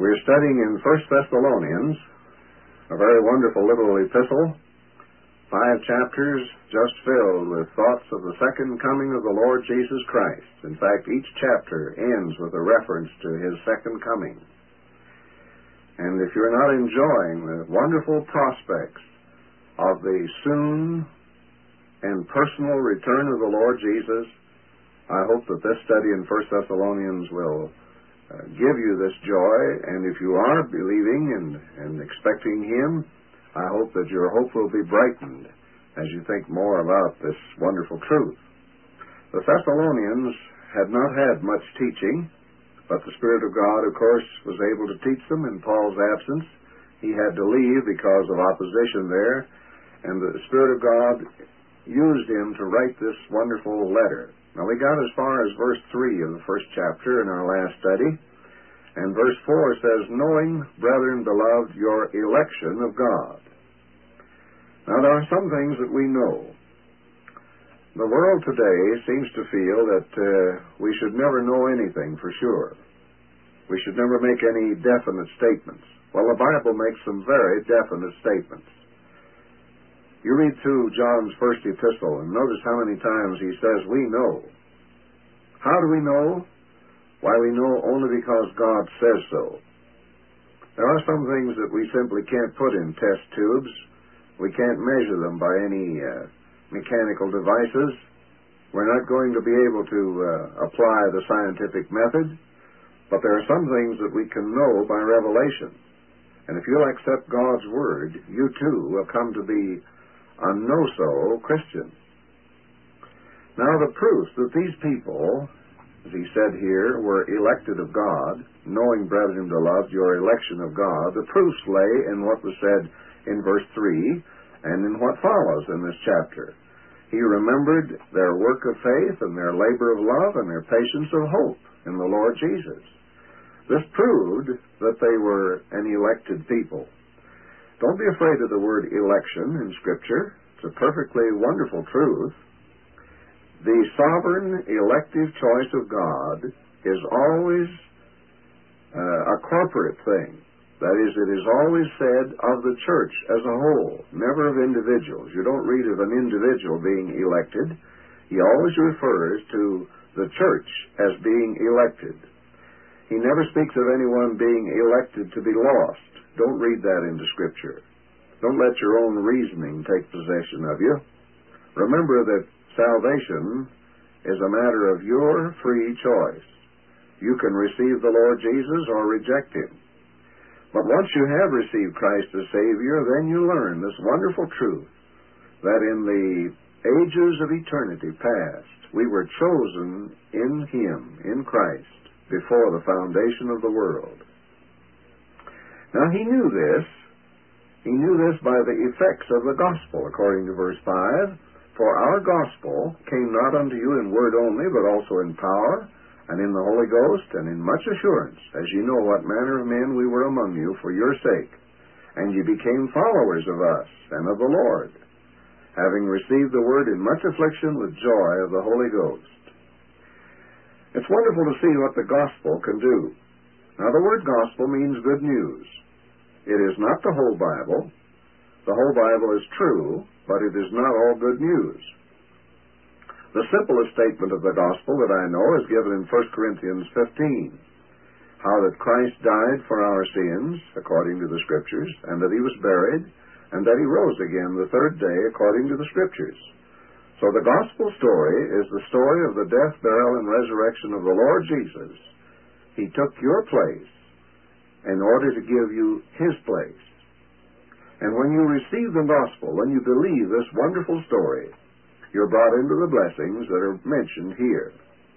We're studying in 1 Thessalonians, a very wonderful little epistle, 5 chapters just filled with thoughts of the second coming of the Lord Jesus Christ. In fact, each chapter ends with a reference to His second coming. And if you're not enjoying the wonderful prospects of the soon and personal return of the Lord Jesus, I hope that this study in 1 Thessalonians will give you this joy, and if you are believing and expecting Him, I hope that your hope will be brightened as you think more about this wonderful truth. The Thessalonians had not had much teaching, but the Spirit of God, of course, was able to teach them in Paul's absence. He had to leave because of opposition there, and the Spirit of God used him to write this wonderful letter. Now, we got as far as verse 3 of the first chapter in our last study, and verse 4 says, "Knowing, brethren beloved, your election of God." Now, there are some things that we know. The world today seems to feel that we should never know anything for sure. We should never make any definite statements. Well, the Bible makes some very definite statements. You read through John's first epistle and notice how many times he says, "We know." How do we know? Why, we know only because God says so. There are some things that we simply can't put in test tubes. We can't measure them by any mechanical devices. We're not going to be able to apply the scientific method, but there are some things that we can know by revelation. And if you'll accept God's Word, you too will come to be a know-so Christian. Now, the proof that these people, as he said here, were elected of God, knowing, brethren beloved, your election of God, the proofs lay in what was said in verse 3 and in what follows in this chapter. He remembered their work of faith and their labor of love and their patience of hope in the Lord Jesus. This proved that they were an elected people. Don't be afraid of the word election in Scripture. It's a perfectly wonderful truth. The sovereign elective choice of God is always a corporate thing. That is, it is always said of the church as a whole, never of individuals. You don't read of an individual being elected. He always refers to the church as being elected. He never speaks of anyone being elected to be lost. Don't read that into Scripture. Don't let your own reasoning take possession of you. Remember that salvation is a matter of your free choice. You can receive the Lord Jesus or reject Him. But once you have received Christ as Savior, then you learn this wonderful truth that in the ages of eternity past, we were chosen in Him, in Christ, before the foundation of the world. Now, he knew this. He knew this by the effects of the gospel, according to verse 5. "For our gospel came not unto you in word only, but also in power, and in the Holy Ghost, and in much assurance, as ye know what manner of men we were among you for your sake. And ye became followers of us and of the Lord, having received the word in much affliction with joy of the Holy Ghost." It's wonderful to see what the gospel can do. Now, the word gospel means good news. It is not the whole Bible. The whole Bible is true, but it is not all good news. The simplest statement of the gospel that I know is given in 1 Corinthians 15, how that Christ died for our sins, according to the Scriptures, and that He was buried, and that He rose again the third day, according to the Scriptures. So the gospel story is the story of the death, burial, and resurrection of the Lord Jesus. He took your place in order to give you His place. And when you receive the gospel, when you believe this wonderful story, you're brought into the blessings that are mentioned here.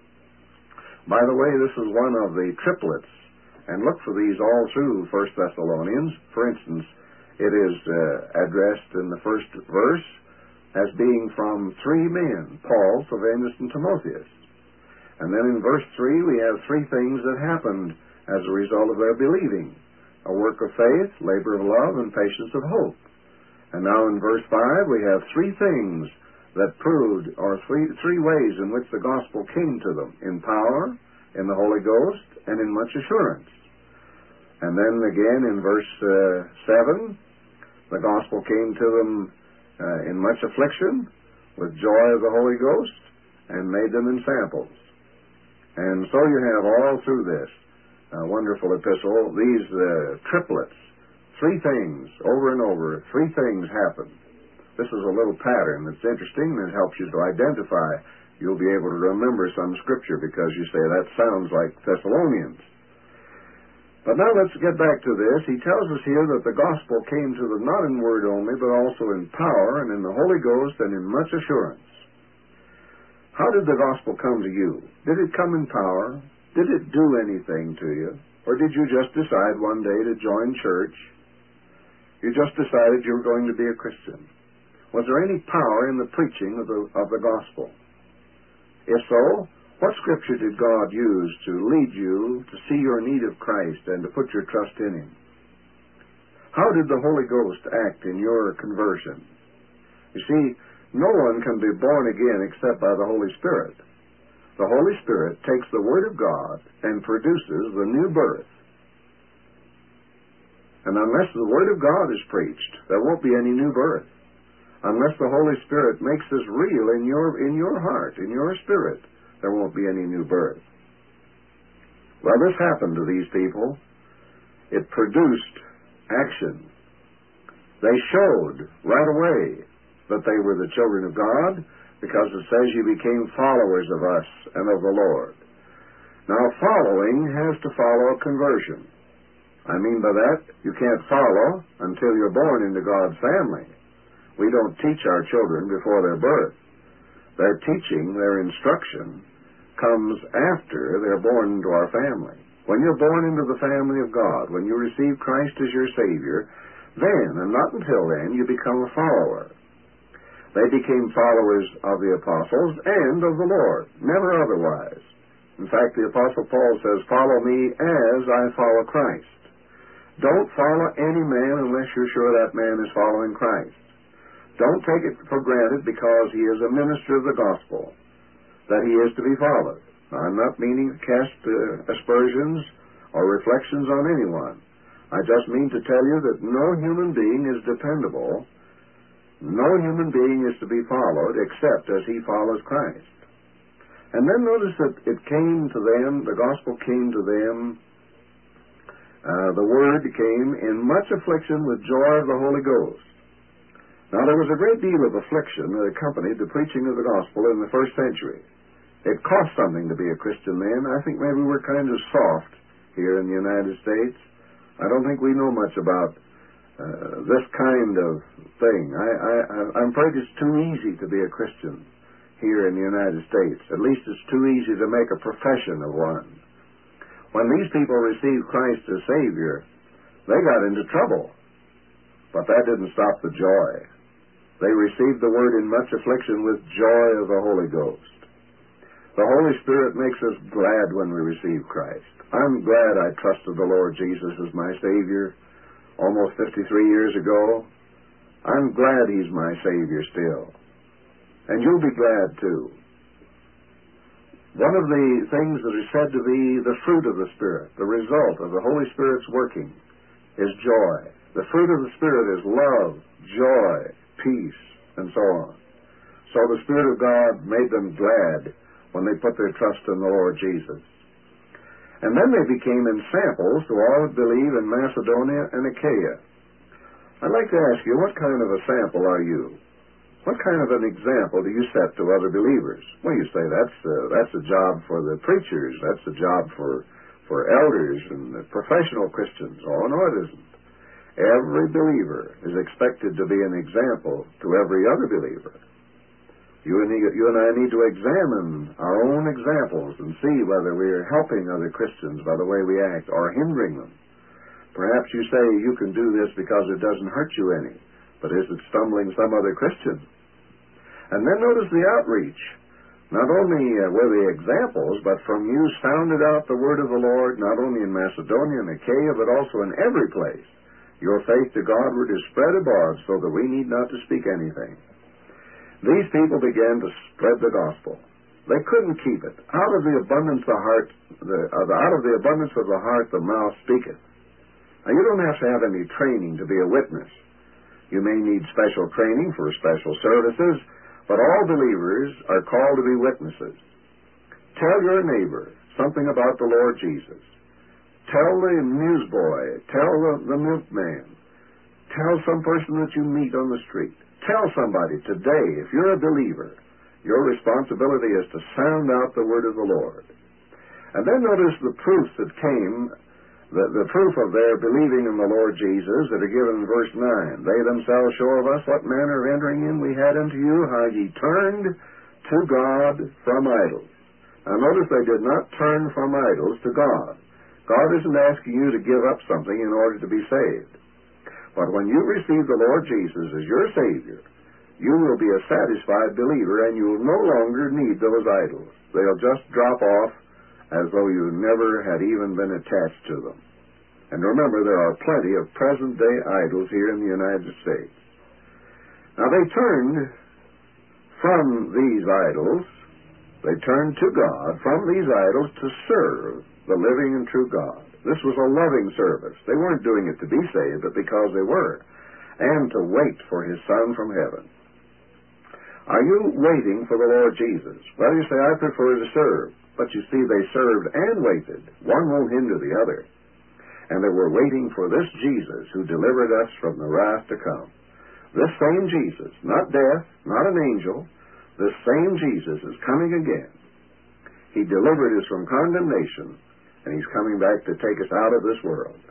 By the way, this is one of the triplets, and look for these all through 1 Thessalonians. For instance, it is addressed in the first verse as being from three men, Paul, Silvanus, and Timotheus. And then in verse 3, we have three things that happened as a result of their believing: a work of faith, labor of love, and patience of hope. And now in verse 5, we have three things that proved, or three ways in which the gospel came to them: in power, in the Holy Ghost, and in much assurance. And then again in verse 7, the gospel came to them in much affliction, with joy of the Holy Ghost, and made them in samples. And so you have all through this wonderful epistle, these triplets, three things, over and over, three things happen. This is a little pattern that's interesting and it helps you to identify. You'll be able to remember some scripture because you say, that sounds like Thessalonians. But now let's get back to this. He tells us here that the gospel came to them not in word only, but also in power and in the Holy Ghost and in much assurance. How did the gospel come to you? Did it come in power? Did it do anything to you? Or did you just decide one day to join church? You just decided you were going to be a Christian. Was there any power in the preaching of the gospel? If so, what scripture did God use to lead you to see your need of Christ and to put your trust in Him? How did the Holy Ghost act in your conversion? You see, no one can be born again except by the Holy Spirit. The Holy Spirit takes the Word of God and produces the new birth. And unless the Word of God is preached, there won't be any new birth. Unless the Holy Spirit makes this real in your heart, in your spirit, there won't be any new birth. Well, this happened to these people. It produced action. They showed right away that they were the children of God, because it says you became followers of us and of the Lord. Now, following has to follow a conversion. I mean by that, you can't follow until you're born into God's family. We don't teach our children before their birth. Their teaching, their instruction, comes after they're born into our family. When you're born into the family of God, when you receive Christ as your Savior, then, and not until then, you become a follower. They became followers of the apostles and of the Lord, never otherwise. In fact, the Apostle Paul says, follow me as I follow Christ. Don't follow any man unless you're sure that man is following Christ. Don't take it for granted because he is a minister of the gospel that he is to be followed. Now, I'm not meaning to cast aspersions or reflections on anyone. I just mean to tell you that no human being is dependable. No human being is to be followed except as he follows Christ. And then notice that it came to them, the gospel came to them, the word came in much affliction with joy of the Holy Ghost. Now, there was a great deal of affliction that accompanied the preaching of the gospel in the first century. It cost something to be a Christian then. I think maybe we're kind of soft here in the United States. I don't think we know much about this kind of thing. I'm afraid it's too easy to be a Christian here in the United States. At least it's too easy to make a profession of one. When these people received Christ as Savior, they got into trouble. But that didn't stop the joy. They received the word in much affliction with joy of the Holy Ghost. The Holy Spirit makes us glad when we receive Christ. I'm glad I trusted the Lord Jesus as my Savior almost 53 years ago. I'm glad He's my Savior still. And you'll be glad too. One of the things that is said to be the fruit of the Spirit, the result of the Holy Spirit's working, is joy. The fruit of the Spirit is love, joy, peace, and so on. So the Spirit of God made them glad when they put their trust in the Lord Jesus. And then they became ensamples to all that believe in Macedonia and Achaia. I'd like to ask you, what kind of a sample are you? What kind of an example do you set to other believers? Well, you say that's a job for the preachers, that's a job for elders and professional Christians. Oh, no, it isn't. Every believer is expected to be an example to every other believer. You and I need to examine our own examples and see whether we are helping other Christians by the way we act or hindering them. Perhaps you say you can do this because it doesn't hurt you any, but is it stumbling some other Christian? And then notice the outreach. Not only were they examples, but from you sounded out the word of the Lord, not only in Macedonia and Achaia, but also in every place. Your faith to Godward is spread abroad, so that we need not to speak anything. These people began to spread the gospel. They couldn't keep it. Out of the abundance of the heart, out of the abundance of the heart, the mouth speaketh. Now, you don't have to have any training to be a witness. You may need special training for special services, but all believers are called to be witnesses. Tell your neighbor something about the Lord Jesus. Tell the newsboy. Tell the milkman. Tell some person that you meet on the street. Tell somebody today, if you're a believer, your responsibility is to sound out the word of the Lord. And then notice the proof that came, the proof of their believing in the Lord Jesus that are given in verse 9. They themselves show of us what manner of entering in we had unto you, how ye turned to God from idols. Now notice they did not turn from idols to God. God isn't asking you to give up something in order to be saved. But when you receive the Lord Jesus as your Savior, you will be a satisfied believer, and you will no longer need those idols. They'll just drop off as though you never had even been attached to them. And remember, there are plenty of present-day idols here in the United States. Now, they turned from these idols, they turned to God from these idols to serve the living and true God. This was a loving service. They weren't doing it to be saved, but because they were, and to wait for His Son from heaven. Are you waiting for the Lord Jesus? Well, you say, I prefer to serve. But you see, they served and waited. One won't hinder the other. And they were waiting for this Jesus who delivered us from the wrath to come. This same Jesus, not death, not an angel, this same Jesus is coming again. He delivered us from condemnation, and He's coming back to take us out of this world.